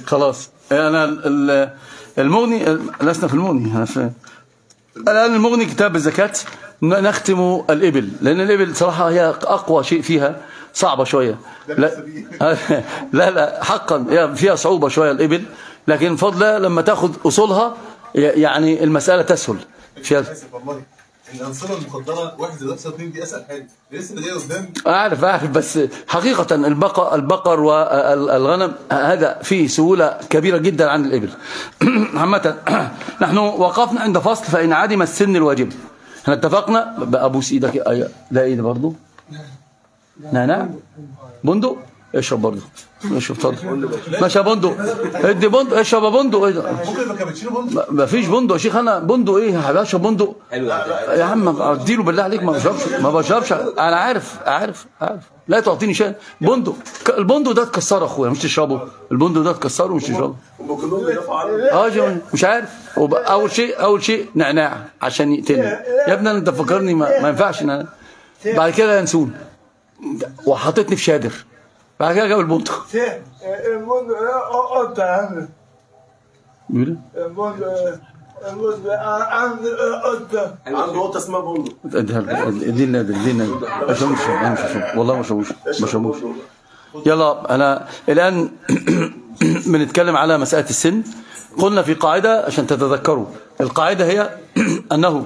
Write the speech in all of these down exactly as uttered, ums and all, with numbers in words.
خلاص أنا المغني لسنا في المغني أنا في الآن المغني كتاب الزكاة نختم الإبل لأن الإبل صراحة هي أقوى شيء فيها صعبة شوية لا لا, لا حقا فيها صعوبة شوية الإبل لكن فضلا لما تأخذ أصولها يعني المسألة تسهل فيها. الأنصرة المفضلة واحد زائد واحد اثنين دي أسهل حاجة لسه اللي جاي قدام. أعرف أعرف بس حقيقة البقر البقر والغنم هذا فيه سهولة كبيرة جدا عن الإبل. عامة نحن وقفنا عند فصل فإن عدم السن الواجب. احنا اتفقنا بأبوس إيدك لا إيد برضو نعناع بندق اشرب برضو اشرب اتفضل ماشي يا بندق ادي بندق اشرب يا بندق ايه ده ممكن ما كابتشينو بندق ما فيش بندق يا شيخ انا بندق ايه يا حبيبي اشرب بندق يا عم اديله بالله عليك ما بشربش ما بشربش انا عارف عارف عارف لا تعطيني شيء بندق البندق ده تكسره اخويا مش تشربه البندق ده تكسره مش تشربه اه مش عارف اول شيء اول شيء نعناع عشان يقتلني يا ابني انت فكرني ما, ما ينفعش ان انا بعد كده ينسون وحطيتني في شادر بعد كده جاب البندق البندق قطع عامل يقول البندق البندق عنده قطة عنده قطة اسمها بندق ادي لنا ادي لنا ما شربوش والله ما شربوش ما شربوش يلا انا الان بنتكلم على مسألة السن قلنا في قاعدة عشان تتذكروا القاعدة هي أنه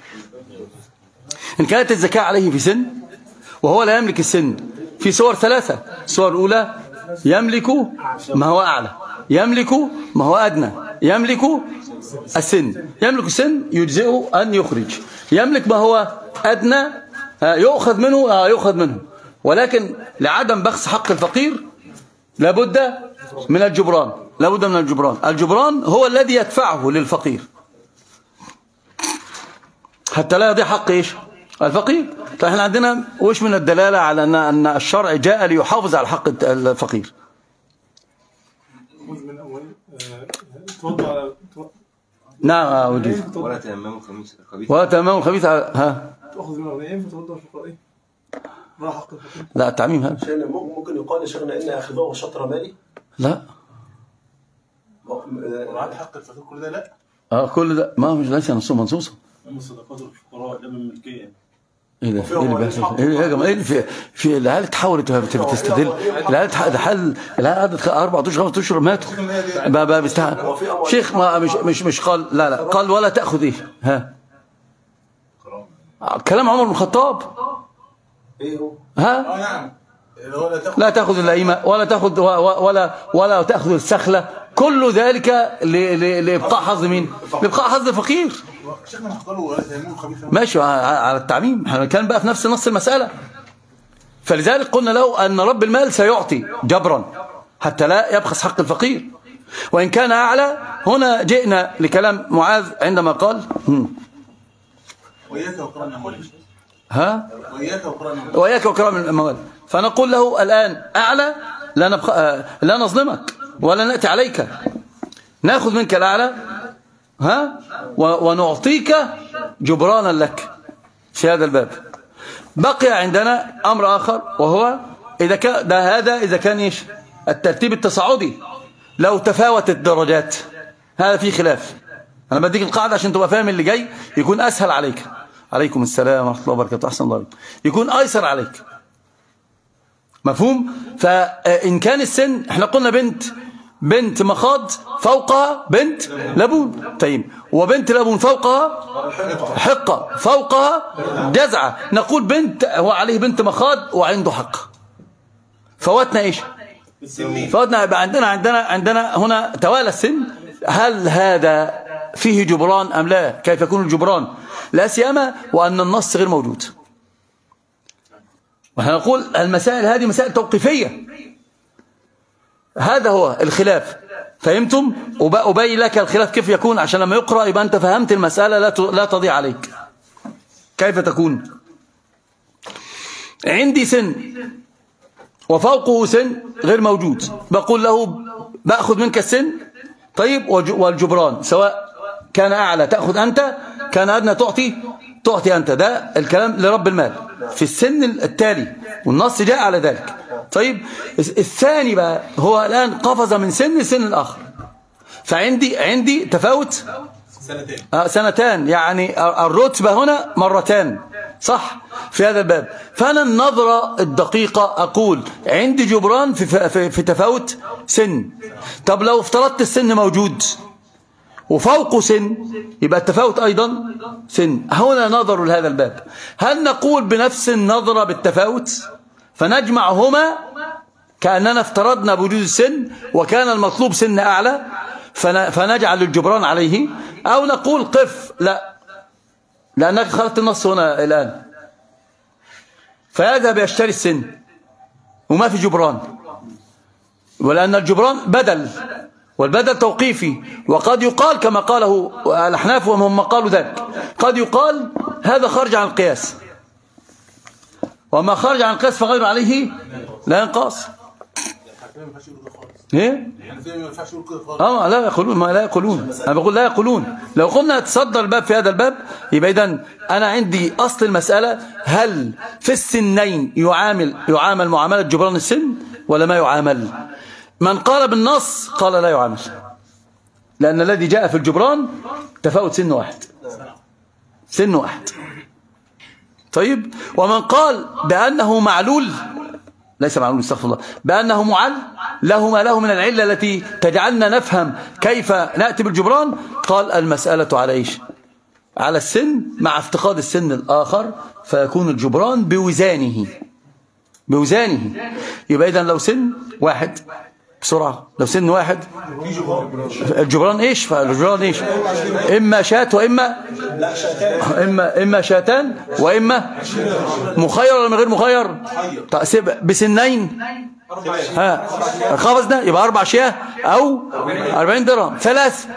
إن كانت الزكاة عليه في سن وهو لا يملك السن في صور ثلاثة الصور الأولى يملك ما هو أعلى يملك ما هو أدنى يملك السن يملك السن يجزئه أن يخرج يملك ما هو أدنى يؤخذ منه يؤخذ منه ولكن لعدم بخس حق الفقير لابد من الجبران لابد من الجبران الجبران هو الذي يدفعه للفقير حتى لا يضيع حق إيش الفقير. فإحنا عندنا وش من الدلالة على أن أن الشرع جاء ليحافظ على حق الفقير. من أول توضع على نعم ودي ولا تيمموا الخبيث ولا تيمموا الخبيث ها تأخذ من أغنيائهم فتوضع الفقراء راح حق الفقير. لا التعميم هذا ممكن يقال يا شيخنا إن أخذوه شطر مالي لا وعاد حق الفقير كل ده لا اه كل ده ما مش ليس نصوص منصوصا أما الصدقات للفقراء لما الملكية ايه ده ايه اللي بيحصل ايه يا جماعه ايه في في العيال اتحولت بتستدل العيال حل العيال قعدت اربع اشهر خمس اشهر ماتوا بقى بيستحق شيخ ما مش مش مش قال لا لا قال ولا تاخذ ايه ها كلام عمر بن الخطاب ايه هو ها اه نعم لا تاخذ اللئيمه ولا تاخذ ولا ولا تاخذ السخله كل ذلك لابقاء حظ مين لابقاء حظ الفقير شيخنا هقولوا ولا تيمموا الخبيث ماشي على التعميم احنا كان بقى في نفس نص المسألة فلذلك قلنا له أن رب المال سيعطي جبرا حتى لا يبخس حق الفقير وإن كان أعلى هنا جئنا لكلام معاذ عندما قال وإياك وكرم الأموال ها وإياك وكرم الأموال وإياك وكرم الأموال فنقول له الآن أعلى لا, نبخ... لا نظلمك ولا نأتي عليك نأخذ منك الأعلى ها ونعطيك جبرانا لك في هذا الباب. بقي عندنا أمر آخر وهو إذا كان ده هذا إذا كان إيش الترتيب التصاعدي لو تفاوت الدرجات هذا فيه خلاف. أنا بديك القاعدة عشان تبقى فاهم اللي جاي يكون أسهل عليك. عليكم السلام ورحمة الله وبركاته. أحسن الله يكون أيسر عليك مفهوم. فإن كان السن احنا قلنا بنت بنت مخاض فوقها بنت لبون طيب وبنت لبون فوقها حقة فوقها جزعة نقول بنت هو عليه بنت مخاض وعنده حق فوتنا ايش فوتنا يبقى عندنا عندنا عندنا هنا توالى السن هل هذا فيه جبران أم لا كيف يكون الجبران لا سيما وأن النص غير موجود ونحن نقول المسائل هذه مسائل توقيفية هذا هو الخلاف فهمتم وأبين لك الخلاف كيف يكون عشان لما يقرأ يبقى أنت فهمت المسألة لا لا تضيع عليك كيف تكون عندي سن وفوقه سن غير موجود بقول له بأخذ منك السن طيب والجبران سواء كان أعلى تأخذ أنت كان أدنى تعطي تعطي أنت ده الكلام لرب المال في السن التالي والنص جاء على ذلك طيب الثاني بقى هو الآن قفز من سن لسن آخر، فعندي عندي تفاوت سنتين آه سنتان، يعني الرتبة هنا مرتان، صح في هذا الباب. فأنا النظرة الدقيقة أقول عندي جبران في, في, في تفاوت سن. طب لو افترضت السن موجود وفوق سن يبقى التفاوت أيضا سن. هنا نظر لهذا الباب، هل نقول بنفس النظرة بالتفاوت فنجمعهما كأننا افترضنا بوجود السن وكان المطلوب سن أعلى فنجعل الجبران عليه، أو نقول قف لا لأنك خلطت النص هنا الآن، فيذهب يشتري السن وما في جبران، ولأن الجبران بدل والبدل توقيفي. وقد يقال كما قاله الأحناف وهم قالوا ذلك، قد يقال هذا خارج عن القياس، وما خارج عن القياس فغير عليه لا ينقص. ايه اه لا يقولون ما لا يقولون، انا بقول لا يقولون. لو قلنا تصدر الباب في هذا الباب يبقى اذا انا عندي اصل المساله هل في السنين يعامل يعامل معامله جبران السن ولا ما يعامل. من قال بالنص قال لا يعامل، لان الذي جاء في الجبران تفاوت سن واحد، سن واحد. طيب ومن قال بانه معلول، ليس معلول استغفر الله، بأنه معل له ما له من العلة التي تجعلنا نفهم كيف نأتي بالجبران، قال المسألة على إيش؟ على السن مع افتقاد السن الآخر، فيكون الجبران بوزانه بوزانه. يبقى إذن لو سن واحد بسرعة، لو سن واحد الجبران إيش؟ فالجبران إيش؟ إما شات وإما إما إما شاتان وإما مخير ولا من غير مخير؟ بسنين ها خفزنا يبقى أربع شياه أو أربعين درهم. ثلاث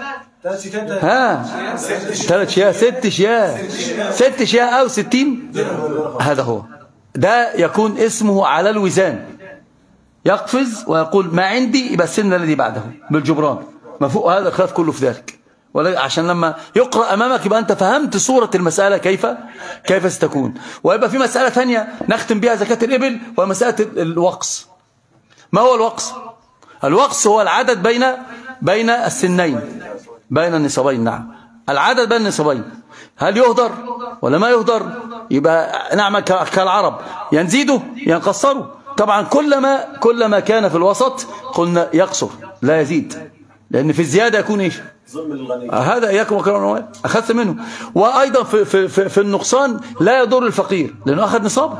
ها ثلاث شياه ست شياه ست شياه أو ستين، هذا هو ده يكون اسمه على الوزان، يقفز ويقول ما عندي يبقى السن الذي بعده بالجبران. ما فوق هذا الخلاف كله في ذلك، عشان لما يقرأ أمامك يبقى أنت فهمت صورة المسألة كيف كيف ستكون. ويبقى في مسألة ثانية نختم بها زكاة الإبل، ومسألة الوقص. ما هو الوقص؟ الوقص هو العدد بين بين السنين، بين النصابين. نعم العدد بين النصابين، هل يهدر ولا ما يهدر؟ يبقى نعم كالعرب ينزيده ينقصروا. طبعا كلما كلما كان في الوسط قلنا يقصر لا يزيد، لأن في الزيادة يكون إيش؟ هذا إياكم وكرام أخذت منه. وأيضا في, في, في, في النقصان لا يضر الفقير لأنه أخذ نصابه،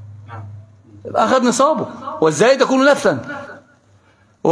أخذ نصابه، والزايد يكون نفلا. و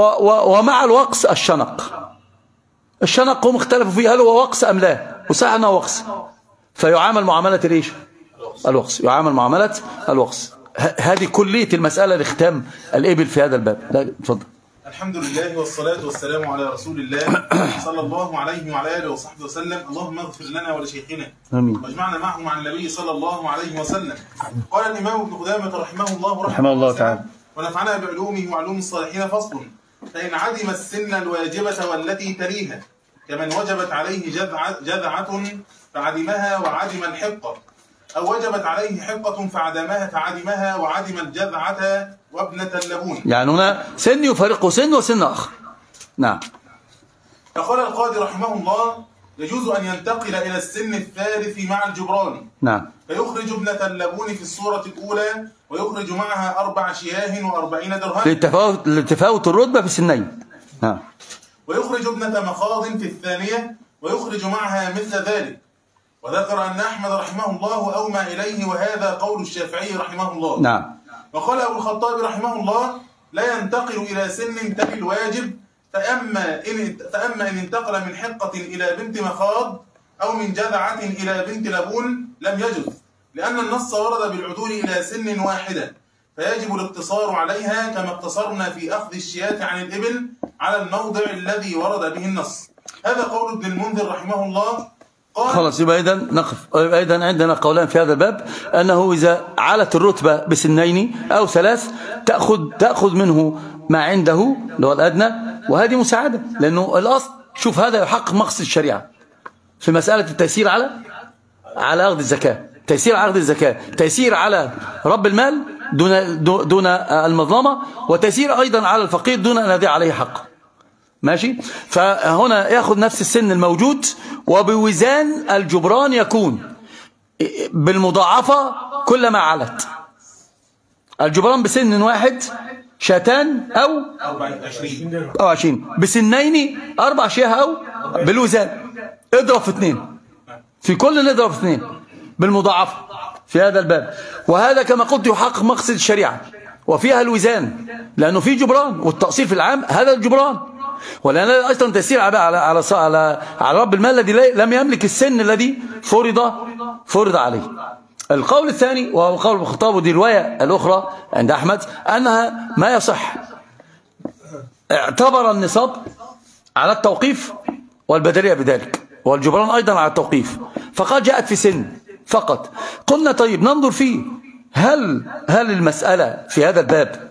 و ومع الوقص الشنق، الشنق هم اختلفوا فيه هل هو وقص أم لا، وصح أنه وقص، فيعامل معاملة الإيش؟ الوقص، يعامل معاملة الوقص. هذه كلية المسألة لختام الإبل في هذا الباب. لا تفضل. الحمد لله والصلاة والسلام على رسول الله صلى الله عليه وعلى آله وصحبه وسلم. اللهم اغفر لنا ولشيخنا آمين، واجمعنا معه مع النبي صلى الله عليه وسلم. قال الإمام ابن قدامة رحمه الله رحمه الله تعالى ونفعنا بعلومه وعلوم الصالحين. فصل: فإن عدم السن الواجبة والتي تليها كمن وجبت عليه جذعة, جذعة فعدمها وعدم الحقة، أو وجبت عليه حقة فعدمها فعدمها وعدم الجذعة وابنة اللبون. يعني هنا سن يفرق سن وسن آخر. نعم. فقال القاضي رحمه الله: يجوز أن ينتقل إلى السن الثالث مع الجبران. نعم. فيخرج ابنة اللبون في الصورة الأولى ويخرج معها أربع شياه وأربعين درهم للتفاوت لتفاوت الرتبة في السنين. نعم. ويخرج ابنة مخاض في الثانية ويخرج معها مثل ذلك. وذكر أن أحمد رحمه الله أومى إليه، وهذا قول الشافعي رحمه الله. نعم. وقال أبو الخطاب رحمه الله: لا ينتقل إلى سن تلي الواجب، فأما إن, فأما إن انتقل من حقة إلى بنت مخاض أو من جذعة إلى بنت لبون لم يجز، لأن النص ورد بالعدول إلى سن واحدة، فيجب الاقتصار عليها كما اقتصرنا في أخذ الشياة عن الإبل على الموضع الذي ورد به النص. هذا قول ابن المنذر رحمه الله. خلاص يبقى إذا نقف. أيضا عندنا قولان في هذا الباب، أنه إذا علت الرتبة بسنين أو ثلاث تأخذ تأخذ منه ما عنده اللي هو الأدنى، وهذه مساعدة، لأنه الأصل شوف هذا يحقق مقصد الشريعة في مسألة التيسير على على أخذ الزكاة، تيسير على أخذ الزكاة، تيسير على رب المال دون دون المظلمة، وتيسير أيضا على الفقير دون أن يضيع عليه حقه. ماشي. فهنا يأخذ نفس السن الموجود، وبوزان الجبران يكون بالمضاعفة كلما علت. الجبران بسن واحد شاتان أو أو عشرين، بسنين أربع شياه أو بالوزان اضرب في اثنين، في كل نضرب في اثنين بالمضاعفة في هذا الباب. وهذا كما قلت يحقق مقصد الشريعة، وفيها الوزان لأنه في جبران، والتقصير في العام هذا الجبران. ولأن أيضا تسير على على على على, على رب المال الذي لم يملك السن الذي فرض فرض عليه. القول الثاني وهو قول الخطاب، ودي رواية الأخرى عند أحمد، أنها ما يصح. اعتبر النصاب على التوقيف والبدرية بذلك، والجبران أيضا على التوقيف، فقد جاءت في سن فقط. قلنا طيب ننظر فيه، هل هل المسألة في هذا الباب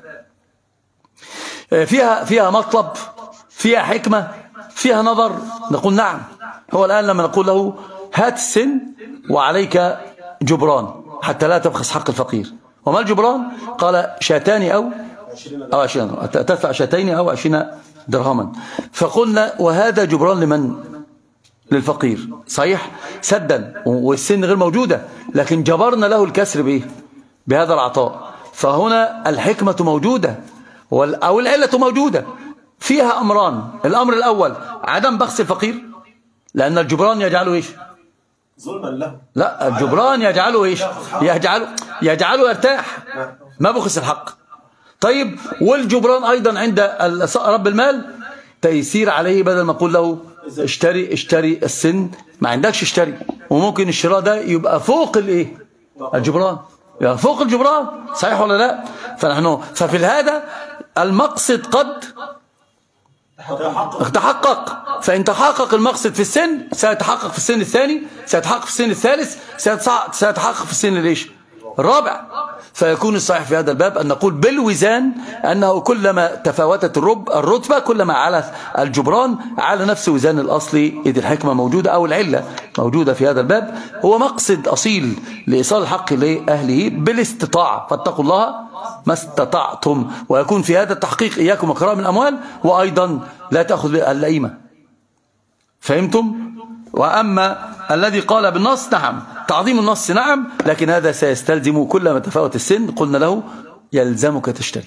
فيها فيها مطلب، فيها حكمة، فيها نظر؟ نقول نعم. هو الآن لما نقول له هات السن وعليك جبران حتى لا تبخس حق الفقير، وما الجبران؟ قال شاتان أو أو عشرين، تدفع شاتين أو عشرين درهما. فقلنا وهذا جبران لمن؟ للفقير، صحيح سدا، والسن غير موجودة، لكن جبرنا له الكسر بإيه؟ بهذا العطاء. فهنا الحكمة موجودة أو العلة موجودة. فيها أمران، الأمر الأول عدم بخس الفقير، لأن الجبران يجعله إيش؟ ظلما له. لا، الجبران يجعله إيش؟ يجعله يجعله يرتاح، ما بخس الحق. طيب، والجبران أيضا عند رب المال تيسير عليه، بدل ما أقول له اشتري اشتري السن، ما عندكش اشتري، وممكن الشراء ده يبقى فوق الايه؟ الجبران، يبقى فوق الجبران، صحيح ولا لا؟ فنحن ففي هذا المقصد قد تحقق. فإن تحقق المقصد في السن سيتحقق في السن الثاني، سيتحقق في السن الثالث، سيتحقق في السن ليش؟ الرابع. فيكون الصحيح في هذا الباب أن نقول بالوزان أنه كلما تفاوتت الرتبة كلما على الجبران على نفس وزان الأصلي، إذ الحكمة موجودة أو العلة موجودة في هذا الباب. هو مقصد أصيل لإيصال الحق لأهله بالاستطاعة، فاتقوا الله ما استطعتم. ويكون في هذا التحقيق إياكم وكرام الأموال، وأيضا لا تأخذ اللئيمة. فهمتم؟ وأما الذي قال بالنص، نعم تعظيم النص نعم، لكن هذا سيستلزم كلما تفاوت السن قلنا له يلزمك تشتري،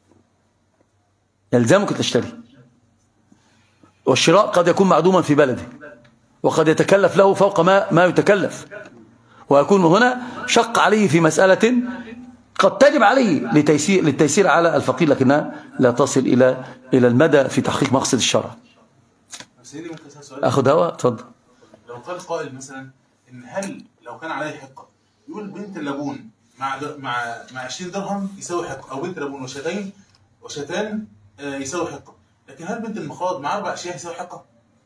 يلزمك تشتري. والشراء قد يكون معدوما في بلده، وقد يتكلف له فوق ما ما يتكلف، ويكون هنا شق عليه في مسألة قد تجب عليه لتيسير للتيسير على الفقير، لكنها لا تصل إلى إلى المدى في تحقيق مقصد الشرع. أخذ هوا، تفضل. لو قال قائل مثلا ان هل لو كان عليه حقه، يقول بنت اللبون مع مع مع عشرين درهم يساوي حقه، او بنت لبون وشاتين وشاتان يساوي حقه، لكن هل بنت المخاض مع اربع اشياء يساوي حقه؟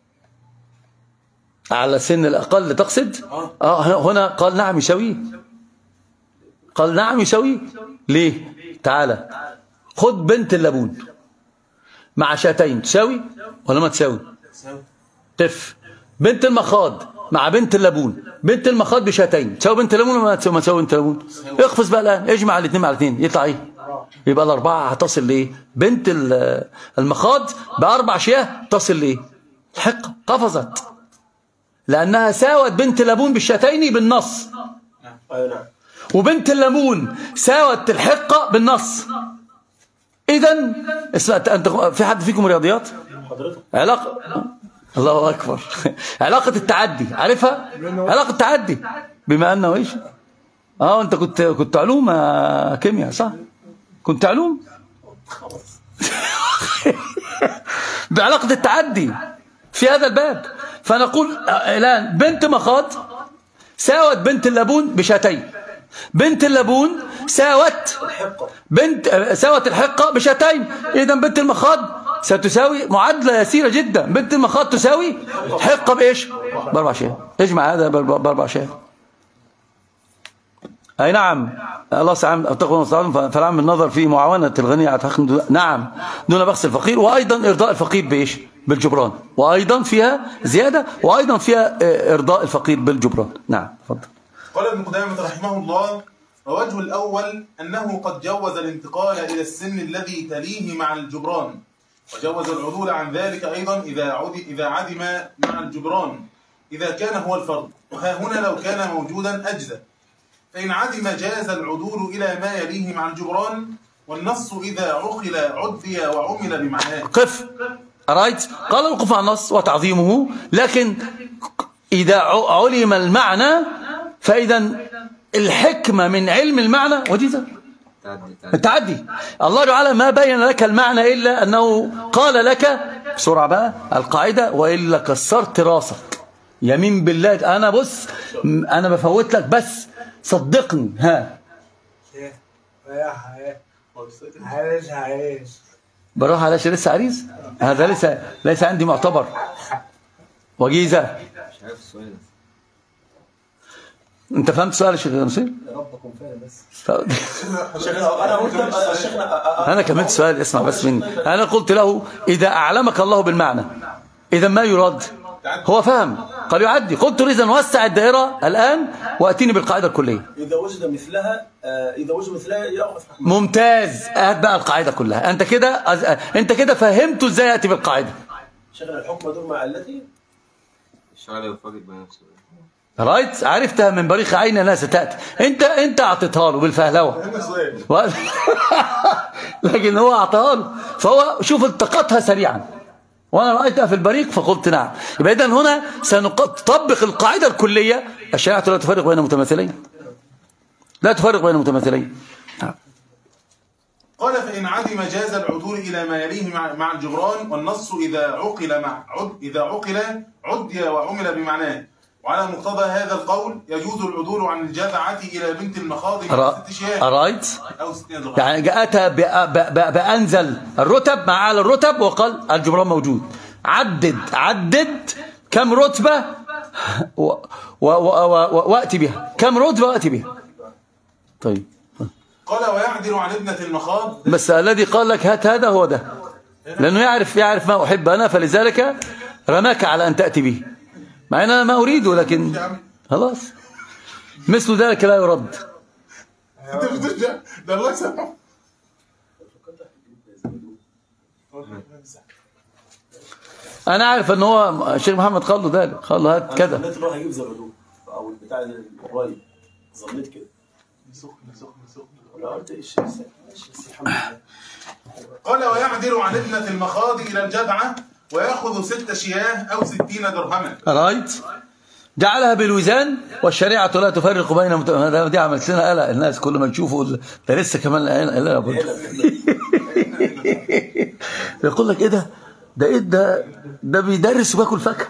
على سن الاقل تقصد؟ اه, آه هنا قال نعم يساويه، قال نعم يساويه. ليه؟ تعالى خد بنت اللبون مع شاتين، تساوي ولا ما تساوي؟ تساوي. تف. بنت المخاض مع بنت اللبون، بنت المخاض بشاتين، تساوي بنت اللبون ولا ما تساوي؟ ما تساوي بنت اللبون. اقفز بقى الان، اجمع الاثنين مع الاثنين، يطلع ايه؟ يبقى الاربعه هتصل لايه؟ بنت المخاض باربع شياه تصل لايه؟ الحقه، قفزت، لانها ساوت بنت اللبون بالشاتين بالنص، وبنت اللبون ساوت الحقه بالنص. اذا انت في حد فيكم رياضيات؟ علاقه الله أكبر علاقة التعدي عارفها؟ علاقة التعدي، بما أنه إيش؟ آه أنت كنت كنت علوم كيمياء صح؟ كنت علوم بعلاقة التعدي في هذا الباب. فنقول الآن بنت مخاض ساوت بنت اللبون بشاتين، بنت اللبون ساوت بنت ساوت الحقة بشاتين، إذا بنت المخاض ستساوي معادلة يسيرة جدا، بنت المخاض تساوي حقة بإيش؟ بأربع شيء. اجمع هذا بأربع شيء. أي نعم، الله سبحانه وتعالى فالعام النظر في معاونة الغني على تحقيق نعم دون بخس الفقير، وأيضا إرضاء الفقير بإيش؟ بالجبران، وأيضا فيها زيادة، وأيضا فيها إرضاء الفقير بالجبران. نعم تفضل. قال ابن قدامة رحمه الله: ووجه الأول أنه قد جوز الانتقال إلى السن الذي تليه مع الجبران، وجوز العدول عن ذلك أيضا إذا عد إذا عدم مع الجبران إذا كان هو الفرض، وها هنا لو كان موجودا أجزى. فإن عدم جاز العدول إلى ما يليه مع الجبران، والنص إذا عقل عدي وعمل بمعناه. قف رايت قال الوقوف على النص وتعظيمه، لكن إذا علم المعنى فإذا الحكمة من علم المعنى وجيزة التعدي. الله تعالى ما بين لك المعنى إلا أنه قال لك بسرعة بقى القاعدة، وإلا كسرت راسك يمين بالله. أنا بص أنا بفوت لك بس صدقني. ها بروح على لسه عريس، هذا ليس ليس عندي معتبر وجيزة. مش عارف السؤال. انت فهمت سؤال الشيخ نصير؟ يا رب اكون فاهم بس. انا قلت الشيخنا انا كملت سؤال، اسمع بس مني. انا قلت له اذا اعلمك الله بالمعنى اذا ما يراد هو فهم قال يعدي. قلت له اذا وسع الدائره الان واتيني بالقاعده الكليه. اذا وجد مثلها اذا وجد مثلها ياخذ. ممتاز، هات بقى القاعده كلها. انت كده انت كده فهمته ازاي ياتي بالقاعده. شغل الحكم دور مع التي الشغل يفرق بين نفسه. رايت عرفتها من بريق عين لا ستاتي. انت انت اعطيتها له بالفهلوه و... لكن هو اعطاها له، فهو شوف التقطها سريعا وانا رايتها في البريق فقلت نعم. يبقى اذا هنا سنطبق القاعده الكليه الشريعه لا تفرق بين متماثلين، لا تفرق بين متماثلين. قال فإن عدم جاز العدول إلى ما يليه مع, مع الجبران، والنص إذا عقل مع عد إذا عقل عدي وعمل بمعناه. وعلى مقتضى هذا القول يجوز العدول عن الجذعة إلى بنت المخاض من ست شياه رايت أو ستين درهم. يعني أتى بأنزل الرتب مع أعلى الرتب وقال الجبران موجود. عدد عدد كم رتبة وأتي بها، كم رتبة وأتي بها. طيب قال ويعدل عن ابنة المخاض، بس الذي قال لك هات هذا هو ده، لأنه يعرف يعرف ما أحب أنا، فلذلك رماك على أن تأتي به مع أن أنا ما أريده، لكن خلاص مثل ذلك لا يرد. أنت بترجع ده الله يسامحه. أنا عارف أن هو الشيخ محمد قال له ذلك، قال له هات كذا. ظنيت راح يجيب زبدو أو البتاع القريب، ظنيت كده. سخن سخن سخن. ولا قلت إيش الحمد لله. قال ويعدل عن ابنة المخاض إلى الجذعة ويأخذ ست شياه أو ستين درهما. رايت جعلها بالوزان والشريعة لا تفرق بين مت... دي عملت لنا قلق الناس كل ما يشوفوا ده لسه كمان لا بد. يقول لك ايه ده ده ايه ده ده بيدرس وباكل فاكهه.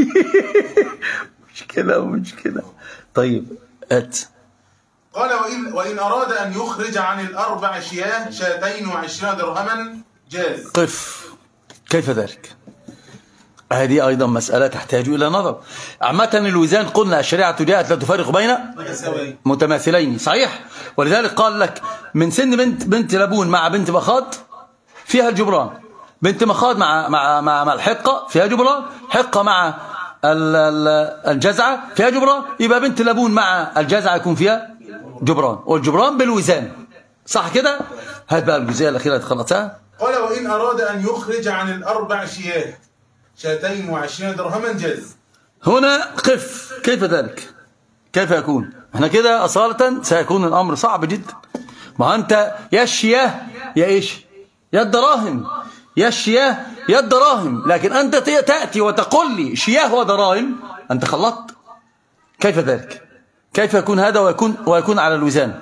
مش كده ومش كده. طيب ات قال وإن, وإن أراد أن يخرج عن الأربع شياه شاتين وعشرين درهما جاز. قف كيف ذلك؟ هذه أيضا مسألة تحتاج إلى نظر. عامة الوزان قلنا الشريعة جاءت لا تفرق بين متماثلين صحيح، ولذلك قال لك من سن بنت بنت لبون مع بنت مخاض فيها الجبران، بنت مخاض مع مع مع, مع الحقة فيها جبران، حقة مع الجزعة فيها جبران، يبقى بنت لبون مع الجزعة يكون فيها جبران، والجبران بالوزان صح كده. هات بقى الجزئية الأخيرة خلصتها. قال وإن أراد أن يخرج عن الأربع شياه شاتين وعشرين درهما جاز. هنا قف كيف ذلك؟ كيف يكون؟ احنا كده أصالة سيكون الأمر صعب جدا. ما أنت يا الشياه يا إيش؟ يا الدراهم، يا الشياه يا الدراهم، لكن أنت تأتي وتقول لي شياه ودراهم، أنت خلطت. كيف ذلك؟ كيف يكون هذا ويكون ويكون على الوزان؟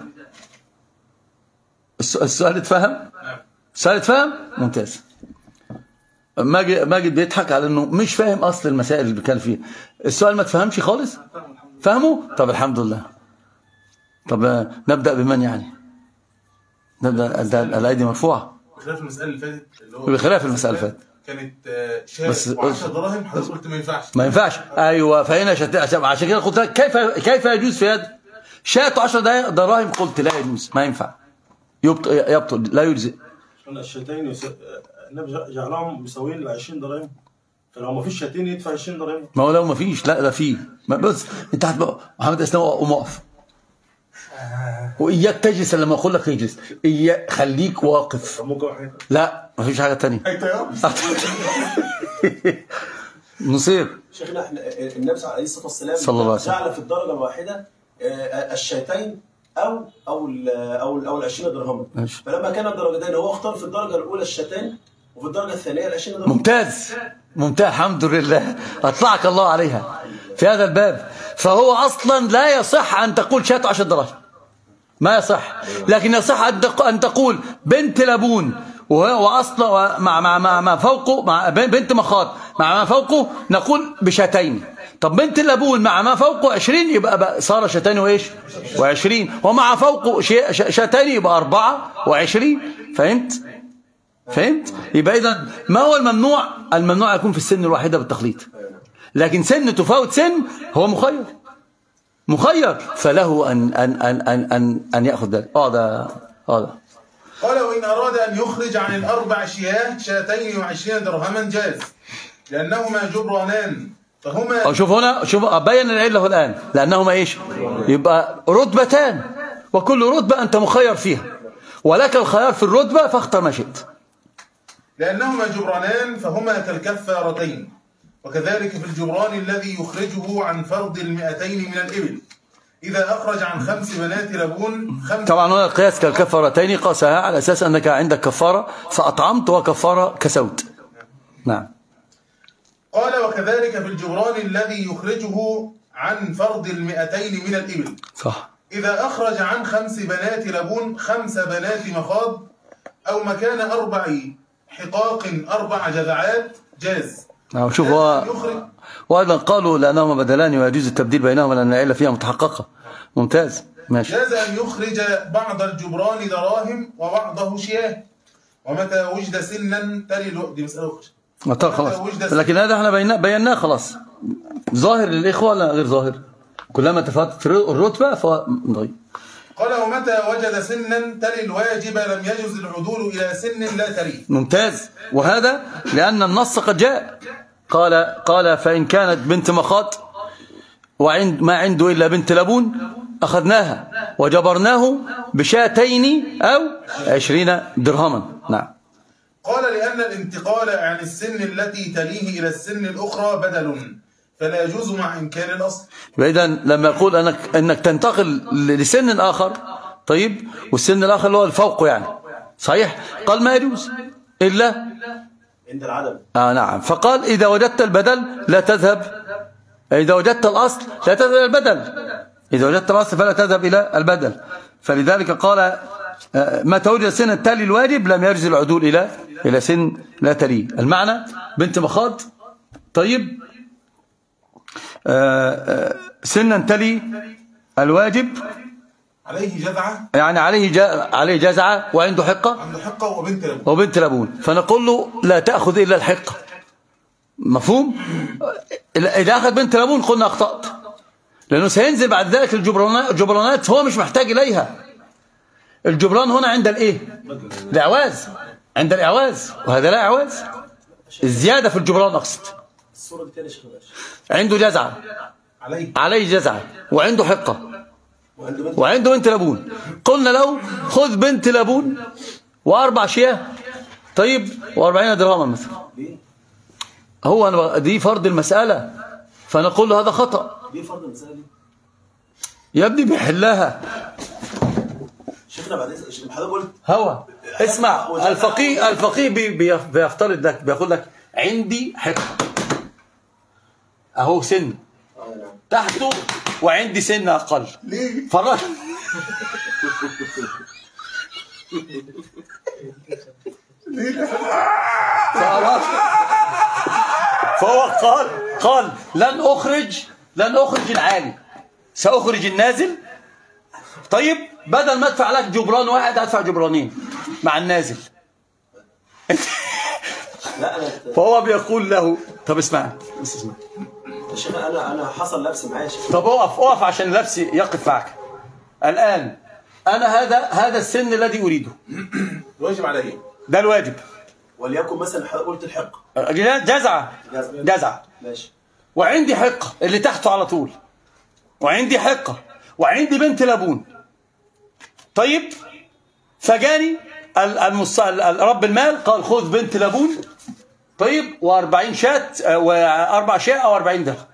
السؤال اتفهم؟ السؤال اتفهم؟ ممتاز. ماجد بيضحك على انه مش فاهم اصل المسائل اللي بيتكلم فيها. السؤال ما تفهمش خالص؟ فهمه؟ طب الحمد لله. طب نبدا بمن يعني؟ نبدا الايدي مرفوعه. بخلاف المساله اللي فاتت اللي هو بخلاف المساله اللي فاتت كانت شاة وعشرة دراهم، حضرتك قلت ما ينفعش. ما ينفعش ايوه، فهنا شت... عشان كده قلت لك كيف كيف يجوز في هذا؟ شاة عشرة دراهم قلت لا يجوز، ما ينفع، يبطل يبطل لا يجزئ. الشاتين يس... جعلهم مساويين ل عشرين درهم، فلو ما فيش شاتين يدفع عشرين درهم. ما هو لو ما فيش لا ده فيه. بص انت هتبقى محمد اسلام قوم اقف. وإياك تجلس لما أقول لك اجلس، إياك خليك واقف. ممكن واحد لا مفيش حاجة تانية. نصير شيخنا احنا النبي عليه الصلاه والسلام صلى الله عليه وسلم جعل في الدرجه الواحده الشاتين او او ال او ال او ال عشرين درهما، فلما كان الدرجتين هو اختار في الدرجه الاولى الشاتين وفي الدرجه الثانيه ال عشرين درهما. ممتاز ممتاز، الحمد لله، اطلعك الله عليها في هذا الباب. فهو اصلا لا يصح ان تقول شات عشر دراهم، ما يصح، لكن يصح ان تقول بنت لبون واصلا مع مع مع ما فوقه، مع بنت مخاض مع ما فوقه نقول بشاتين. طب بنت اللبون مع ما فوقه عشرين يبقى صار شاتين وايش وعشرين، ومع فوقه شاتين يبقى أربعة وعشرين. فهمت فهمت يبقى اذا ما هو الممنوع؟ الممنوع يكون في السن الواحده بالتخليط، لكن سن تفاوت سن هو مخير مخير فله ان ان ان ان ان, أن ياخذ ذلك. اه ده اه ده قال وإن أراد أن يخرج عن الأربع شياه شاتين وعشرين درهما جاز، لأنهما جبرانان فهما. شوف هنا، شوف أبين العلة الآن، لأنهما إيش؟ يبقى رتبتان، وكل رتبة أنت مخير فيها، ولك الخيار في الرتبة فاختر ما شئت. لأنهما جبرانان فهما كالكفارتين، وكذلك في الجبران الذي يخرجه عن فرض المئتين من الإبل إذا أخرج عن خمس بنات لبون خمس. طبعا هنا القياس كالكفارتين قاسها على أساس أنك عندك كفارة فأطعمت وكفارة كسوت. نعم. قال وكذلك في الجبران الذي يخرجه عن فرض المئتين من الإبل صح. إذا أخرج عن خمس بنات لبون خمس بنات مخاض أو مكان أربع حقاق أربع جذعات جاز. نعم. شوف هو وأيضا قالوا لأنهما بدلان ويجوز التبديل بينهما لأن العلة فيها متحققة. ممتاز ماشي. جاز أن يخرج بعض الجبران دراهم وبعضه شياه، ومتى وجد سنا تلي الوقت. دي مسألة أخرى خلاص، لكن هذا احنا بيناه بيناه خلاص. ظاهر للإخوة ولا غير ظاهر؟ كلما تفاوتت الرتبة فنضيع. قال ومتى وجد سنا تلي الواجب لم يجوز العدول إلى سن لا تلي. ممتاز. وهذا لأن النص قد جاء قال قال فإن كانت بنت مخاط وعند ما عنده إلا بنت لبون أخذناها وجبرناه بشاتين أو عشرين درهما. نعم. قال لأن الانتقال عن السن التي تليه إلى السن الأخرى بدل فلا يجوز مع إمكان الأصل. إذا لما يقول أنك, أنك تنتقل لسن آخر، طيب، والسن الآخر اللي هو الفوق يعني صحيح، قال ما يجوز إلا عند العدم. آه نعم. فقال إذا وجدت البدل لا تذهب، إذا وجدت الأصل لا تذهب إلى البدل، إذا وجدت الأصل فلا تذهب إلى البدل. فلذلك قال ما توجد سن التالي الواجب لم يجوز العدول إلى إلى سن لا تلي. المعنى بنت مخاض، طيب، سنا تلي الواجب عليه جذعة، يعني عليه جا عليه جزعة وعنده حقة عنده حقة وبنت لبون وبنت لبون فنقول له لا تأخذ إلا الحقة. مفهوم؟ إذا أخذ بنت لبون قلنا أخطأت، لأنه سينزل بعد ذلك الجبرانات هو مش محتاج إليها. الجبران هنا عند الإيه؟ الإعواز، عند الإعواز، وهذا لا إعواز، الزيادة في الجبران أقصد. عنده جزعة، عليه جزعة وعنده حقة وعنده بنت لبون، قلنا له خذ بنت لبون وأربع شياه، طيب، وأربعين درهما مثلا. هو دي فرض المسألة، فنقول له هذا خطأ. دي فرض المسألة دي يا ابني بيحلها. شفنا بعد حضرتك قلت هو اسمع، الفقيه الفقيه بي بيفترض لك، بيقول لك عندي حقة اهو سن تحته وعندي سن اقل. ليه؟ فرق. فهو قال قال لن اخرج لن اخرج العالي، ساخرج النازل. طيب، بدل ما ادفع لك جبران واحد هدفع جبرانين مع النازل. فهو بيقول له طب اسمع اسمع يا شيخ، انا انا حصل لبس معايا يا شيخ. طب اقف اقف عشان اللبس يقف معك. الان انا هذا هذا السن الذي اريده، الواجب علي، ده الواجب، وليكن مثلا حضرتك قلت الحق جزعه جزعه ماشي، وعندي حقه اللي تحته على طول، وعندي حقه وعندي بنت لبون، طيب فجاني المص... رب المال قال خذ بنت لبون طيب وأربعين شاة وأربع شاة أو أربعين درهم،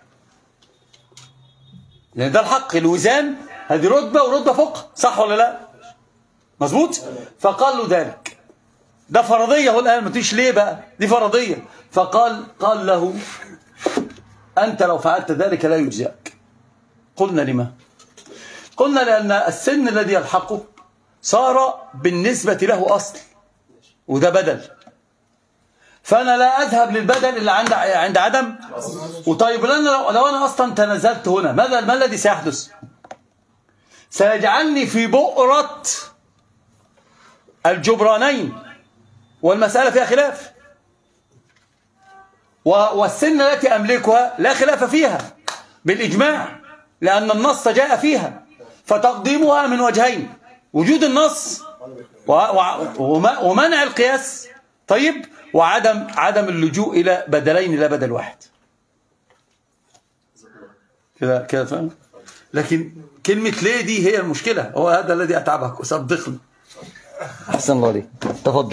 لأن ده الحق الوزان، هذه رتبة ورتبة فوق، صح ولا لا؟ مظبوط. فقال له ذلك، ده فرضية هو الآن، ما تقوليش ليه بقى، دي فرضية. فقال قال له أنت لو فعلت ذلك لا يجزئك. قلنا لما؟ قلنا لأن السن الذي يلحقه صار بالنسبة له أصل وده بدل، فأنا لا أذهب للبدل اللي عند عند عدم. وطيب لأن لو, لو أنا أصلا تنزلت هنا ماذا ما الذي سيحدث؟ سيجعلني في بؤرة الجبرانين، والمسألة فيها خلاف، والسن التي أملكها لا خلاف فيها بالإجماع، لأن النص جاء فيها، فتقديمها من وجهين: وجود النص ومنع القياس، طيب، وعدم عدم اللجوء إلى بدلين لا بدل واحد. كده كده فاهم؟ لكن كلمة ليه دي هي المشكلة، هو هذا الذي أتعبك وصدقني. أحسن الله عليك، تفضل.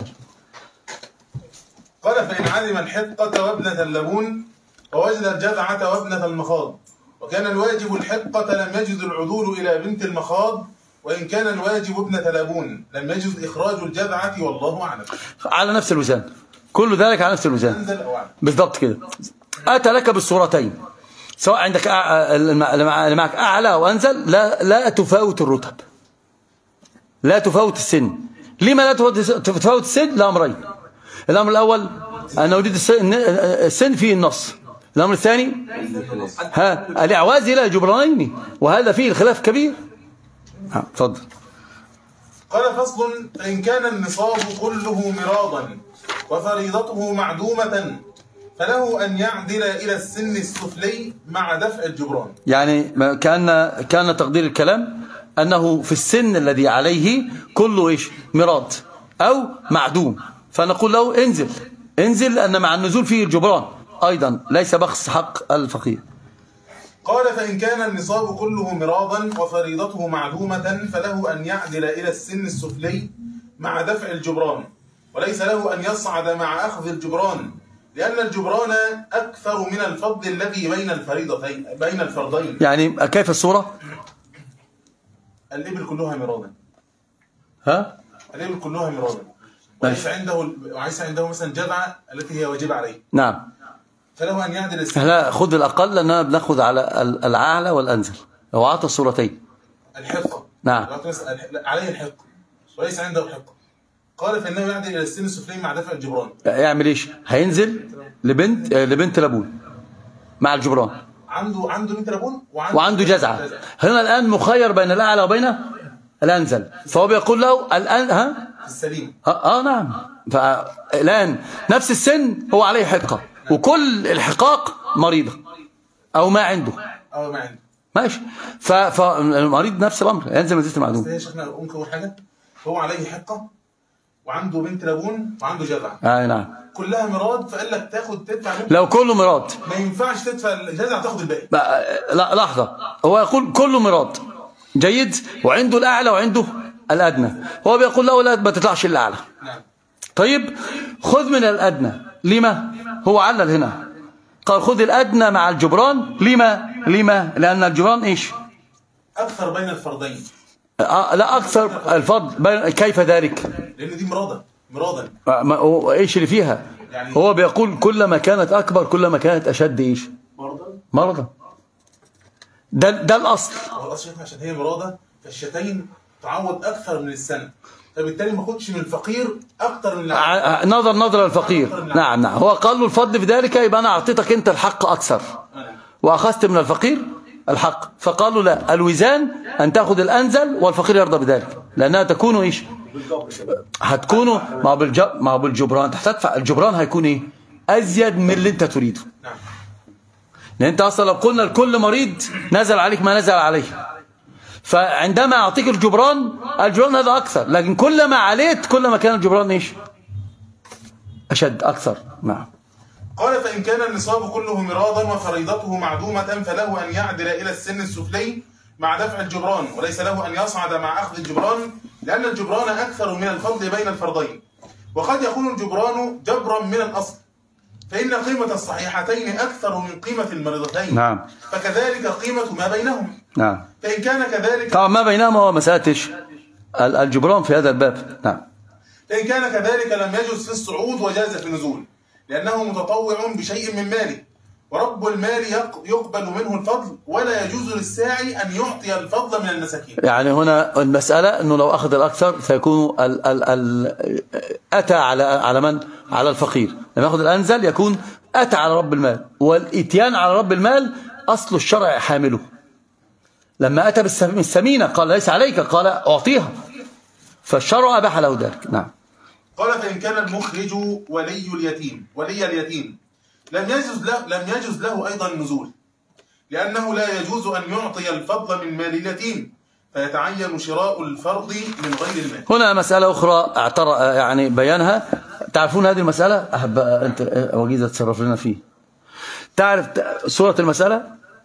قال فإن علم الحقة وابنة اللبون ووجد الجذعة وابنة المخاض، وكان الواجب الحقة لم يجد العدول إلى بنت المخاض، وإن كان الواجب ابنة لبون لم يجد إخراج الجذعة، والله أعلم. على نفس الوزان، كل ذلك على نفس الوزان بالضبط كده. أتى لك بالصورتين، سواء عندك اللي معك أعلى أو أنزل، لا لا تفاوت الرتب، لا تفاوت السن. لما لا تفاوت السن؟ لأمرين: الأمر الأول أن أريد السن فيه النص، الأمر الثاني ها الإعواز إلى جبرانين، وهذا فيه الخلاف كبير. ها تفضل. قال فصل: فإن كان النصاب كله مراضا وفريضته معدومة فله أن يعدل إلى السن السفلي مع دفع الجبران. يعني كان كان تقدير الكلام أنه في السن الذي عليه كله إيش؟ مراد أو معدوم، فنقول له انزل انزل، لأن مع النزول فيه الجبران أيضا، ليس بخس حق الفقير. قال فإن كان النصاب كله مراضا وفريضته معدومة فله أن يعدل إلى السن السفلي مع دفع الجبران، وليس له أن يصعد مع أخذ الجبران، لأن الجبران أكثر من الفضل الذي بين الفريضتين بين الفرضين. يعني كيف الصورة؟ الإبل كلها مراضا. ها؟ الإبل كلها مراضا. وليس عنده وليس عنده مثلا جذعة التي هي واجبة عليه. نعم. فله أن يعدل السن. لا خذ الأقل، لأننا بناخذ على الأعلى والأنزل. لو أعطى الصورتين. الحقة. نعم. عليه الحقة وليس عنده الحقة. قال فإنه يعدل إلى السن السفلي مع دفع الجبران. يعمل إيش؟ هينزل لبنت لبنت لبون مع الجبران. عنده عنده بنت لبون وعنده, وعنده جزعة. هنا الآن مخير بين الأعلى وبين الأنزل، فهو بيقول له الآن ها؟ السليم. آه, آه نعم. فالآن نفس السن هو عليه حقة، وكل الحقاق مريضة أو ما عنده. أو ما عنده. ماشي. فالمريض نفس الأمر، ينزل منزلة المعدوم. بس يا شيخنا أمك أول حاجة هو عليه حقة وعنده بنت لبون وعنده جذعة. آه نعم. كلها مراد، فقال لك تاخد تدفع. لو كله مراد ما ينفعش تدفع الجذعة تاخد الباقي. لا لحظة، هو يقول كله مراد جيد، وعنده الأعلى وعنده الأدنى، هو بيقول له لا ما تطلعش الأعلى. نعم. طيب خذ من الأدنى. لما؟ هو علل هنا قال خذ الأدنى مع الجبران. لما؟ لما؟ لأن الجبران إيش؟ أكثر بين الفرضين. آه لا أكثر الفضل بين. كيف ذلك؟ لأن دي مرادة مرادا. آه إيش اللي فيها؟ يعني هو بيقول كلما كانت أكبر كلما كانت أشد إيش؟ مرضا. مرضا. ده ده الأصل. هو الأصل عشان هي مرادة، فالشتين تعوض أكثر من السنة، فبالتالي ما خدش من الفقير أكثر من العالم. نظر نظر الفقير. نعم نعم. هو قال له الفضل في ذلك، يبقى أنا أعطيتك أنت الحق أكثر وأخذت من الفقير الحق. فقال له لا، الوزان أن تأخذ الأنزل والفقير يرضى بذلك، لأنها تكون إيش؟ هتكونوا مع بالجب مع بالجبران. تدفع الجبران هيكون إيه؟ أزيد من اللي أنت تريده. نعم. لأن أنت أصلا لو قلنا لكل مريض نزل عليك ما نزل عليه، فعندما أعطيك الجبران الجبران هذا أكثر، لكن كلما عليت كلما كان الجبران إيش؟ أشد أكثر. نعم. قال فإن كان النصاب كله مراضا وفريضته معدومة فله أن يعدل إلى السن السفلي مع دفع الجبران، وليس له أن يصعد مع أخذ الجبران، لأن الجبران أكثر من الفضل بين الفرضين، وقد يكون الجبران جبرا من الأصل، فإن قيمة الصحيحتين أكثر من قيمة المريضتين. نعم. فكذلك قيمة ما بينهم. نعم. فإن كان كذلك طبعا ما بينهما هو مسألة الجبران في هذا الباب. نعم. فإن كان كذلك لم يجوز في الصعود وجاز في النزول، لأنه متطوع بشيء من ماله، ورب المال يقبل منه الفضل، ولا يجوز للساعي أن يعطي الفضل من المساكين. يعني هنا المسألة أنه لو أخذ الأكثر فيكون ال ال ال أتى على على من؟ على الفقير. لما يأخذ الأنزل يكون أتى على رب المال، والإتيان على رب المال أصل الشرع حامله. لما أتى بالسمينة قال ليس عليك، قال أعطيها، فالشرع أباح له ذلك. نعم. قال فإن كان المخرج ولي اليتيم ولي اليتيم لم يجوز له لم يجوز له أيضا النزول، لأنه لا يجوز أن يعطي الفضل من مال اليتيم، فيتعين شراء الفرض من غير المال. هنا مسألة أخرى اعترى يعني بيانها. تعرفون هذه المسألة؟ أحب أنت وجيزة تصرف لنا فيه. تعرف صورة المسألة؟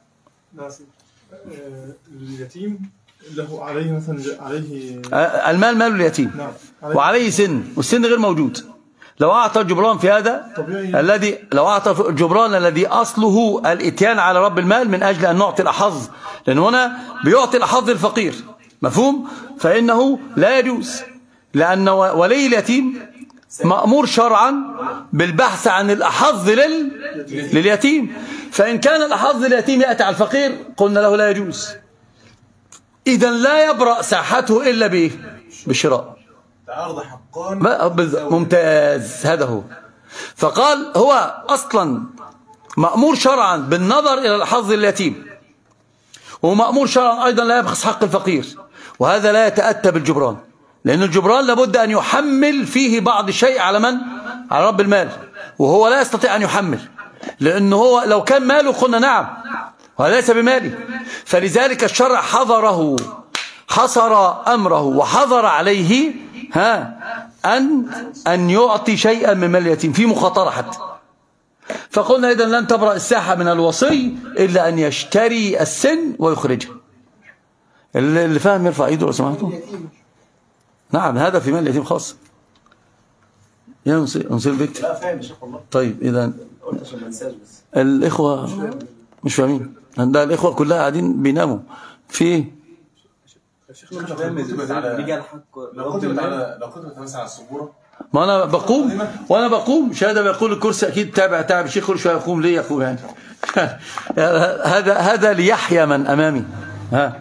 اليتيم له عليه مثلا عليه المال مال اليتيم. نعم. وعليه سن، والسن غير موجود. لو أعطى الجبران في هذا الذي لو أعطى الجبران الذي أصله الإتيان على رب المال من أجل أن نعطي الأحظ، لأن هنا بيعطي الأحظ الفقير، مفهوم؟ فإنه لا يجوز، لأن ولي اليتيم مأمور شرعا بالبحث عن الأحظ لل... لليتيم، فإن كان الأحظ لليتيم يأتي على الفقير قلنا له لا يجوز. إذن لا يبرأ ساحته إلا به بالشراء. تعارض حقان. ممتاز، هذا هو. فقال هو أصلا مأمور شرعا بالنظر إلى الحظ اليتيم، ومأمور شرعا أيضا لا يبخس حق الفقير، وهذا لا يتأتى بالجبران، لأن الجبران لابد أن يحمل فيه بعض الشيء على من؟ على رب المال، وهو لا يستطيع أن يحمل، لأنه هو لو كان ماله قلنا نعم، وليس بماله. فلذلك الشرع حظره، حصر أمره وحظر عليه ها أن أن يعطي شيئا من مال اليتيم في مخاطرة حتى. فقلنا إذن لن تبرأ الساحة من الوصي إلا أن يشتري السن ويخرجه. اللي فاهم يرفع ايده لو سمحتوا. نعم هذا في مال اليتيم خاص. يا نصير بيت. لا فاهم يا شيخ والله. طيب إذن قلت عشان ما انساش بس. الإخوة مش فاهمين. ده الإخوة كلها قاعدين بيناموا في لو كنت على لو كنت بتمسح على السبوره. ما انا بقوم وانا بقوم شهاده بيقول الكرسي اكيد تابع تعب الشيخ كل شويه يقوم ليه يقوم يعني. هذا هذا ليحيى من امامي. ها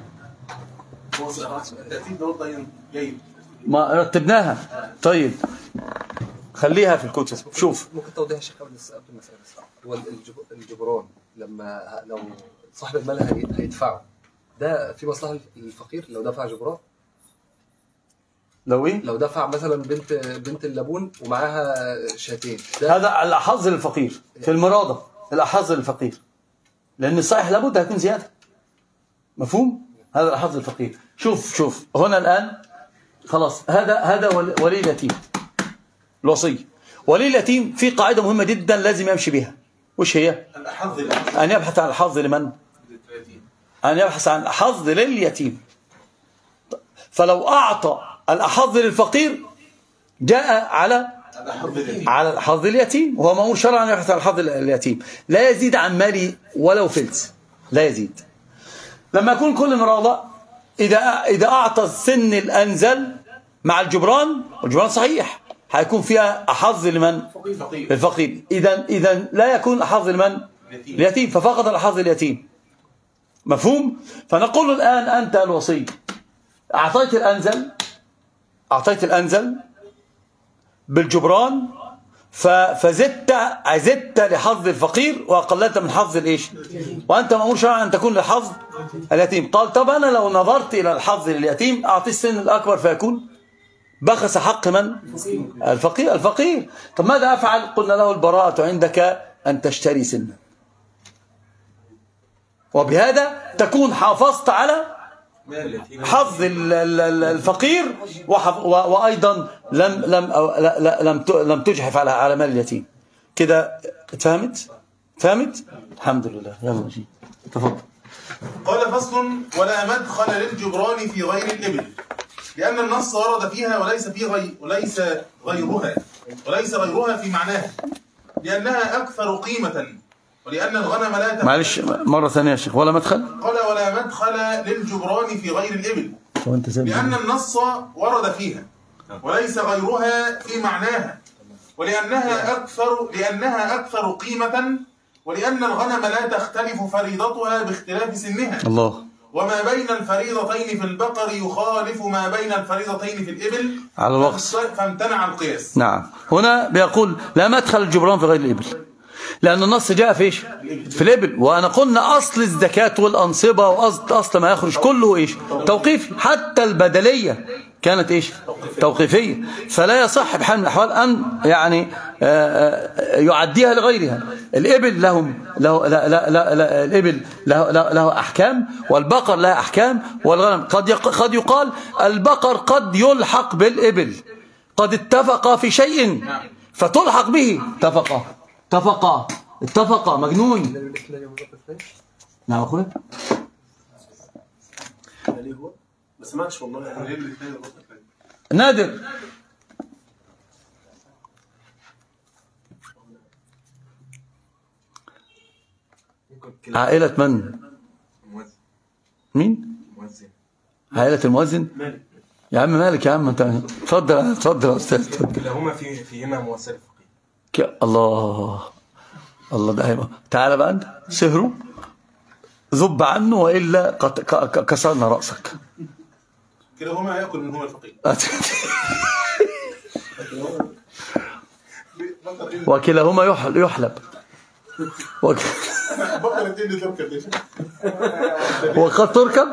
ما رتبناها. طيب خليها في الكتب. شوف ممكن توضيح يا شيخ قبل المسألة. هو الجبران لما لو صاحب المال هيدفعه ده في مصلحة الفقير لو دفع جبران؟ لو ايه؟ لو دفع مثلا بنت بنت اللبون ومعاها شاتين، هذا الأحظ للفقير في المراضة، الأحظ للفقير، لأن الصحيح لابد هيكون زيادة. مفهوم؟ هذا الأحظ للفقير. شوف شوف هنا الآن خلاص هذا هذا ولي اليتيم الوصي. ولي اليتيم في قاعدة مهمة جدا لازم يمشي بها. وش هي؟ الأحظ أن يبحث عن الحظ لمن؟ أن يبحث عن الحظ لليتيم. فلو أعطى الأحظ للفقير جاء على على الحظ اليتيم، وهو مأمور شرعا أن يبحث عن الحظ اليتيم. لا يزيد عن مالي ولو فلس، لا يزيد. لما يكون كل مراضة إذا إذا أعطى السن الأنزل مع الجبران، والجبران صحيح هيكون فيها أحظ لمن؟ الفقير. إذا إذا لا يكون أحظ لمن؟ اليتيم، ففقد الأحظ اليتيم. مفهوم؟ فنقول له الآن أنت الوصي أعطيت الأنزل أعطيت الأنزل بالجبران، فزدت زدت لحظ الفقير وأقلت من حظ الإيش؟ وأنت مأمور شرعا أن تكون لحظ اليتيم. قال طب أنا لو نظرت إلى الحظ لليتيم أعطي السن الأكبر فيكون بخس حق من؟ الفقير. الفقير طب ماذا أفعل؟ قلنا له البراءة عندك أن تشتري سنا، وبهذا تكون حافظت على حظ الفقير وأيضا لم لم لم لم تجحف على على مال اليتيم. كده اتفهمت؟ فهمت؟ الحمد لله. يلا نجي تفضل. قال فصل: ولا مدخل للجبران في غير الإبل، لأن النص ورد فيها وليس في غي... وليس غيرها وليس غيرها في معناها، لأنها أكثر قيمة، ولأن الغنم لا تحتاج. معلش مرة ثانية يا شيخ. ولا مدخل؟ قال ولا مدخل للجبران في غير الإبل، لأن النص ورد فيها وليس غيرها في معناها، ولأنها أكثر لأنها أكثر قيمة، ولأن الغنم لا تختلف فريضتها باختلاف سنها. الله. وما بين الفريضتين في البقر يخالف ما بين الفريضتين في الإبل على الوقت، فامتنع القياس. نعم. هنا بيقول لا مدخل الجبران في غير الإبل، لأن النص جاء في إيش؟ في الإبل. وأنا قلنا أصل الزكاة والأنصبة وأصل أصل ما يخرج كله إيش؟ توقيفي. حتى البدلية كانت إيش؟ توقيفية. فلا يصح بحال من الأحوال أن يعني يعديها لغيرها. الإبل لهم له لا لا لا لا الإبل له, له, له أحكام، والبقر لها أحكام، والغنم قد قد يقال البقر قد يلحق بالإبل، قد اتفق في شيء فتلحق به. اتفق اتفق اتفق مجنون. نعم أخويا. ما سمعتش والله. نادر. عائلة من؟ مين؟ عائلة المؤذن. يا عم مالك يا عم انت. اتفضل اتفضل يا استاذ. كلاهما في فيهما مؤثر فقيه. الله الله ده هيبقى. تعال بقى انت سهره ذب عنه والا كسرنا راسك. كلاهما ياكل منهما الفقيه. وكلاهما يحلب. وقد تركب.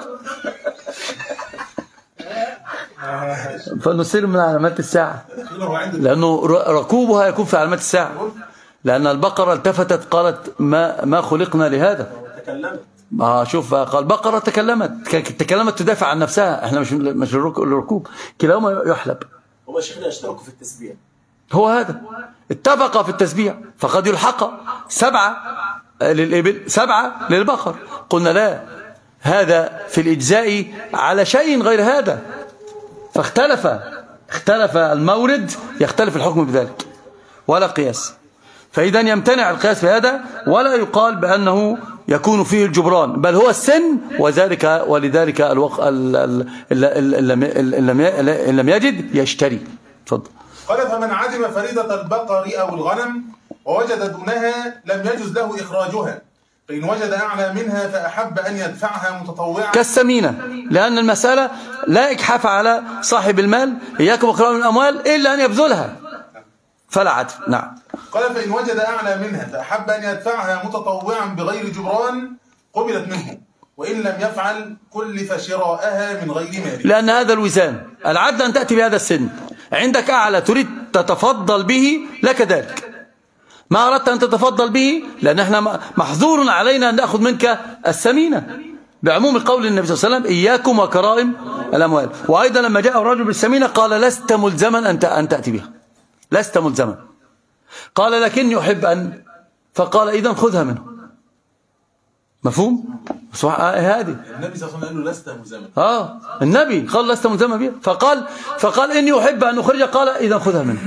فنسير من علامات الساعة، لأنه ركوبها يكون في علامات الساعة، لأن البقرة التفتت قالت ما ما خلقنا لهذا. تكلمت. آه شوف قال البقرة تكلمت تكلمت تدافع عن نفسها. احنا مش مش الركوب. كلاهما يحلب. هما شيخنا يشتركوا في التسبيح. هو هذا اتفق في التسبيح، فقد يلحق سبعة للإبل سبعة للبقر. قلنا لا، هذا في الإجزاء على شيء غير هذا، فاختلف اختلف المورد، يختلف الحكم بذلك ولا قياس. فإذا يمتنع القياس بهذا، ولا يقال بأنه يكون فيه الجبران، بل هو السن، وذلك ولذلك الوق... إن لم يجد يشتري. تفضل. قال فمن عدم فريضة البقر أو الغنم ووجد دونها لم يجوز له إخراجها، فإن وجد أعلى منها فأحب أن يدفعها متطوعا كالسمينة، لأن المسألة لا إجحاف على صاحب المال، إياكم وقراء من الأموال إلا أن يبذلها فلا عدف. نعم. قال فإن وجد أعلى منها فأحب أن يدفعها متطوعا بغير جبران قبلت منه، وإن لم يفعل كلف شراءها من غير مال، لأن هذا الوزان. العدل أن تأتي بهذا السن، عندك أعلى تريد تتفضل به لك ذلك، ما أردت أن تتفضل به، لأن احنا محظور علينا أن نأخذ منك السمينة بعموم قول النبي صلى الله عليه وسلم إياكم وكرائم الأموال. وأيضا لما جاء الرجل بالسمينة قال لست ملزما أن تأتي بها، لست ملزما. قال لكني أحب أن، فقال إذن خذها منه. مفهوم؟ هذه النبي صلى الله عليه وسلم قال له لست ملزما. آه النبي قال لست ملزما بها، فقال فقال إني أحب أن أخرج، قال إذن خذها منه.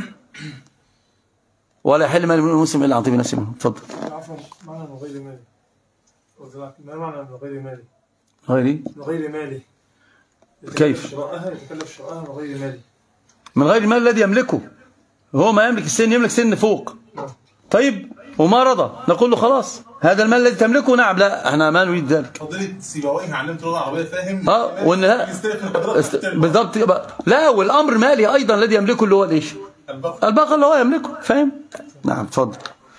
ولا يحل مال المسلم إلا عن طيب نفسه منه. تفضل. عفوا معنى من غير مالي. ما معنى من غير مالي؟ غيري؟ من غير مالي. كيف؟ شراءها يتكلف شراءها من غير مالي. من غير المال الذي يملكه، هو ما يملك السن، يملك سن فوق. طيب وما رضى، نقول له خلاص هذا المال الذي تملكه. نعم لا احنا ما نريد ذلك. فضيلة سيبويه علمت لغة عربية فاهم. اه وان لا بالضبط لا، والامر مالي ايضا الذي يملكه اللي هو ايش؟ البقر. البقر اللي هو يملكه، فاهم؟ نعم اتفضل.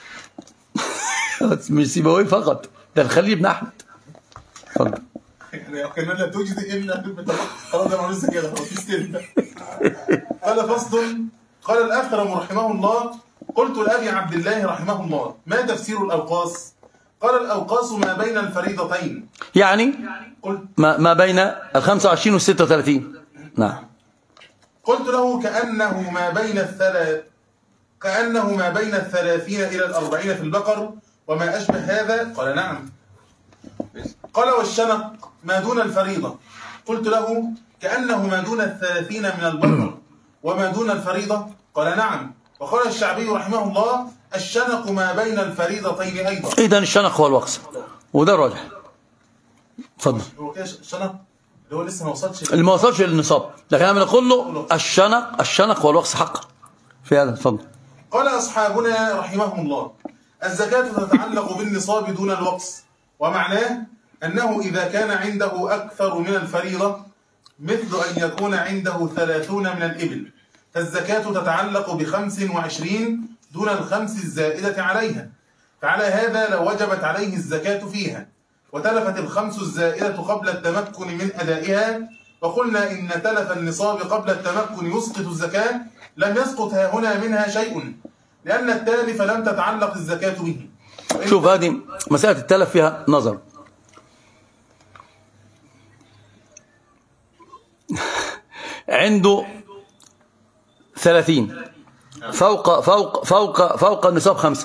مش سيبويه فقط، ده الخليل بن احمد. اتفضل. يعني كمان لا توجد الا خلاص ده معلومه كده خلاص يستلم. قال فصل. قال الأكرم رحمه الله قلت لأبي عبد الله رحمه الله ما تفسير الأوقاص؟ قال الأوقاص ما بين الفريضتين، يعني ما, ما بين الخمسة وعشرين والستة وثلاثين. نعم. قلت له كأنه ما بين الثلاث كأنه ما بين الثلاثين إلى الأربعين في البقر وما أشبه هذا. قال نعم. قال والشنق ما دون الفريضة. قلت له كأنه ما دون الثلاثين من البقر وما دون الفريضة؟ قال نعم. وقال الشعبي رحمه الله الشنق ما بين الفريضتين أيضا. إذن الشنق هو الوقص وده الراجح. اتفضل. هو كده الشنق اللي هو لسه ما وصلش اللي ما وصلش للنصاب، لكن انا بنقول له الشنق الشنق هو الوقص حقا في هذا. اتفضل. قال أصحابنا رحمهم الله الزكاة تتعلق بالنصاب دون الوقص، ومعناه أنه إذا كان عنده أكثر من الفريضة مثل أن يكون عنده ثلاثون من الإبل فالزكاة تتعلق بخمس وعشرين دون الخمس الزائدة عليها، فعلى هذا لو وجبت عليه الزكاة فيها وتلفت الخمس الزائدة قبل التمكن من أدائها، وقلنا إن تلف النصاب قبل التمكن يسقط الزكاة، لم يسقط ها هنا منها شيء لأن التالف لم تتعلق الزكاة به. شوف هذه مسألة التلف فيها نظر. عنده ثلاثين فوق فوق فوق فوق النصاب خمسة.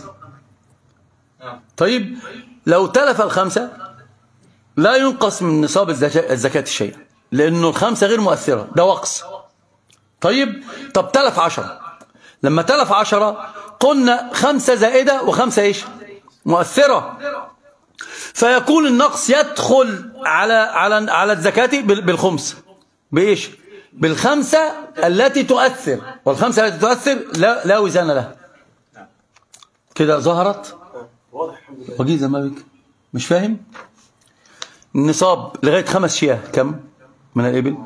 طيب لو تلف الخمسة لا ينقص من نصاب الزكاة الشيء لأنه الخمسة غير مؤثرة، ده وقص. طيب طب تلف عشرة، لما تلف عشرة قلنا خمسة زائدة وخمسة ايش مؤثرة، فيكون النقص يدخل على على على الزكاة بالخمس بايش بالخمسة التي تؤثر، والخمسة التي تؤثر لا لا وزن لها. كده ظهرت وجيزة ما بك مش فاهم. النصاب لغاية خمس شياه كم من الإبل؟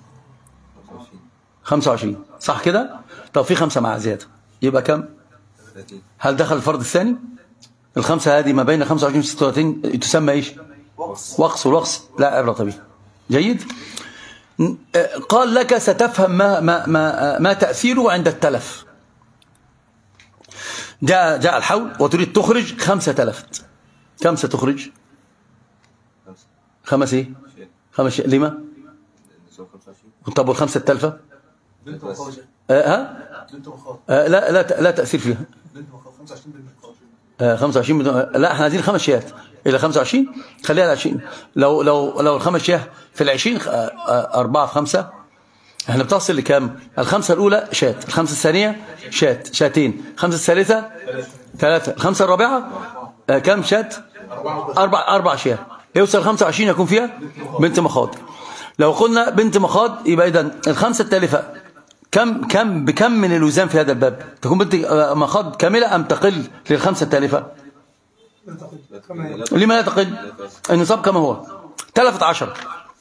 خمسة وعشرين صح كده؟ طب في خمسة مع زيادة يبقى كم؟ هل دخل الفرض الثاني؟ الخمسة هذه ما بين خمسة وعشرين و ستة وثلاثين تسمى ايش؟ وقص. والوقص لا عبرة به. جيد. قال لك ستفهم ما ما ما, ما تأثيره عند التلف. جاء جاء الحول وتريد تخرج خمسة تلفت، كم ستخرج؟ خمس ايه؟ خمس شيء. لما؟ طب والخمسة التلفة؟ آه ها؟ آه لا لا لا تأثير فيها. آه خمسة وعشرين بدون، لا احنا عايزين خمس شيات إلى خمسة وعشرين خليها على عشرين. لو لو لو الخمس شياه في العشرين أربعة في خمسة احنا بتصل لكام؟ الخمسة الأولى شات، الخمسة الثانية شات شاتين، الخمسة الثالثة ثلاثة، الخمسة الرابعة آه كم شات؟ أربع أربع شياه. يوصل خمسة وعشرين يكون فيها بنت مخاض. لو قلنا بنت مخاض يبقى إذن الخمسة التالفة كم كم بكم من الوزان في هذا الباب؟ تكون بنت مخاض كاملة أم تقل للخمسة التالفة؟ لما لا تقل؟ النصاب كما هو. تلفت عشرة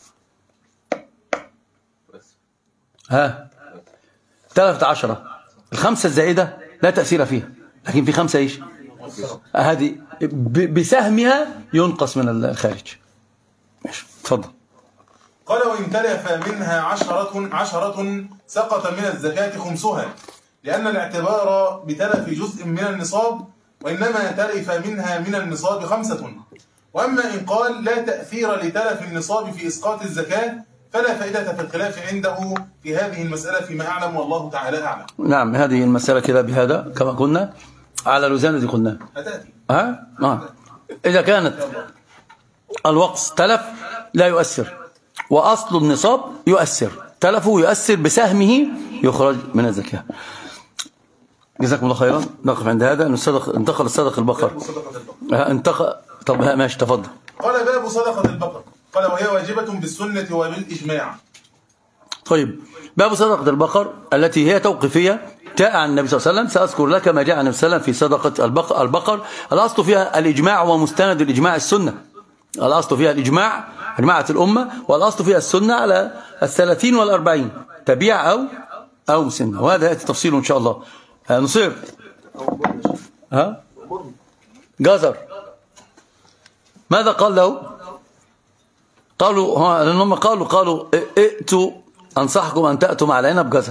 ها تلفت عشرة، الخمسة الزائدة لا تأثير فيها، لكن في خمسة ايش؟ هذه بسهمها ينقص من الخارج. ماشي اتفضل. قال وإن تلف منها عشرة عشرة سقط من الزكاة خمسها، لأن الاعتبار بتلف جزء من النصاب، وإنما تلف منها من النصاب خمسة. وأما إن قال لا تأثير لتلف النصاب في إسقاط الزكاة فلا فائدة في الخلاف عنده في هذه المسألة فيما أعلم والله تعالى أعلم. نعم هذه المسألة كذا بهذا كما قلنا على الوزان الذي قلناه. هتأتي ها؟ آه. إذا كانت الوقص تلف لا يؤثر وأصل النصاب يؤثر، تلفه يؤثر بسهمه يخرج من الزكاة. جزاكم الله خيرا. نقف عند هذا. انتقل الصدق البقر. انتقل. طب ماشي تفضل. قال باب صدقة البقر. قال وهي واجبة بالسنة وبالإجماع. طيب باب صدقة البقر التي هي توقيفية جاء عن النبي صلى الله عليه وسلم. سأذكر لك ما جاء عن النبي صلى الله عليه وسلم في صدقة البقر. البقر الأصل فيها الإجماع ومستند الإجماع السنة. الأصل فيها الإجماع إجماعة الأمة، والأصل فيها السنة على الثلاثين والأربعين تبيع أو أو مسنة، وهذا يأتي تفصيله إن شاء الله. نصير ها جزر ماذا قال له؟ قالوا لأنهم قالوا قالوا ائتوا أنصحكم أن تأتوا مع العنب جزر،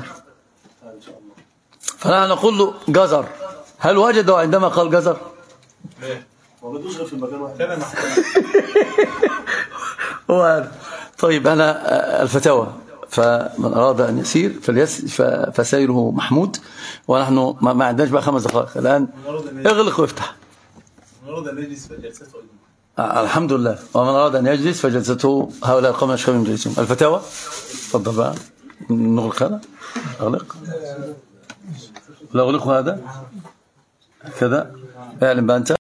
فنحن نقول له جزر. هل وجدوا عندما قال جزر؟ ما بدوش غير في المكان واحد. هو هذا. طيب أنا الفتاوى، فمن أراد أن يسير فليس فسيره محمود، ونحن ما عندناش بقى خمس دقائق الآن. اغلق وافتح. نريد أن نجلس في جلسات آه الحمد لله. ومن أراد أن يجلس فجلسته هؤلاء القوم يشغلون جلسهم. الفتاوى تفضل بقى، نغلق هذا، أغلق لا أغلق هذا كذا، اعلم بقى أنت.